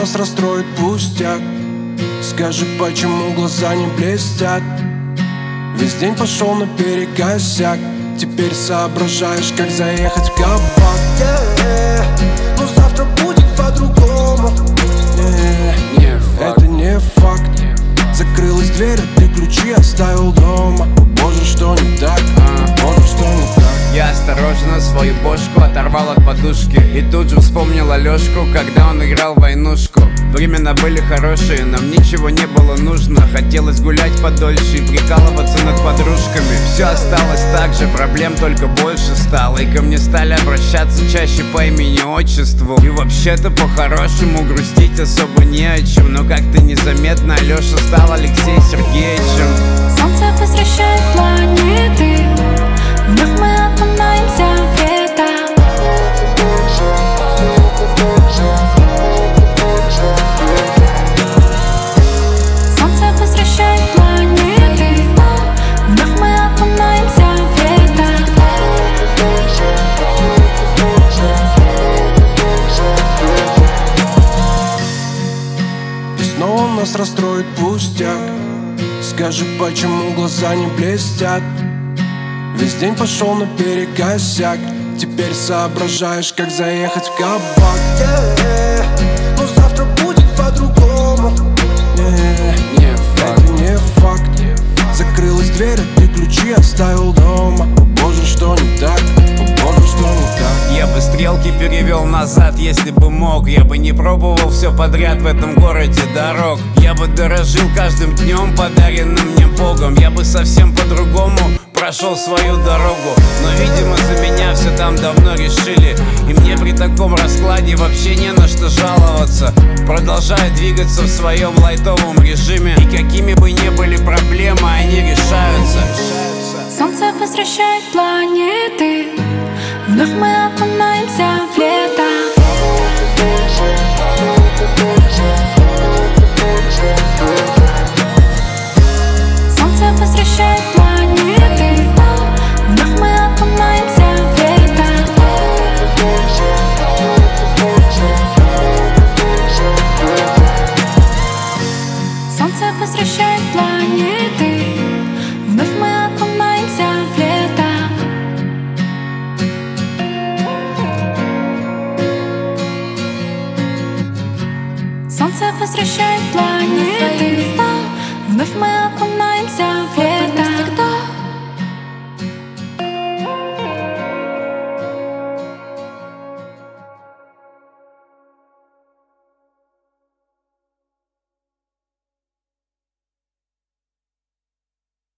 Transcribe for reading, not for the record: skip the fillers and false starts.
нас расстроит пустяк. Скажи, почему глаза не блестят? Весь день пошел наперекосяк. Теперь соображаешь, как заехать в кабак. Но завтра будет по-другому. Это не факт. Закрылась дверь, а ты ключи оставил дома. Боже, что не так? Боже, что не так? Я осторожно свою бошку оторвал от подушки и тут же вспомнил Алёшку, когда он играл в войнушку. Времена были хорошие, нам ничего не было нужно. Хотелось гулять подольше и прикалываться над подружками. Все осталось так же, проблем только больше стало. И ко мне стали обращаться чаще по имени-отчеству. И вообще-то по-хорошему грустить особо не о чем. Но как-то незаметно Алёша стал Алексеем Сергеевичем. Солнце возвращает планеты, вновь мы окунаемся в лето. Солнце возвращает планеты, вновь мы окунаемся в лето. И снова нас расстроит пустяк. Скажи, почему глаза не блестят? Весь день пошел наперекосяк. Теперь соображаешь, как заехать в кабак. Но завтра будет по-другому. Это не факт. Закрылась дверь, а ты ключи оставил дома. О боже, что не так? О боже, что не так? Я бы стрелки перевел назад, если бы мог. Я бы не пробовал все подряд в этом городе дорог. Я бы дорожил каждым днем, подаренным мне Богом. Я бы совсем по-другому прошел свою дорогу. Но, видимо, за меня все там давно решили. И мне при таком раскладе вообще не на что жаловаться. Продолжаю двигаться в своем лайтовом режиме. И какими бы ни были проблемы, они решаются. Солнце возвращает планеты, вновь мы окунаемся в лето. Солнце возвращает планеты, вновь мы окунаемся в лето. Солнце возвращает планеты, вновь мы окунаемся в лето. Солнце возвращает планеты, вновь мы окунаемся.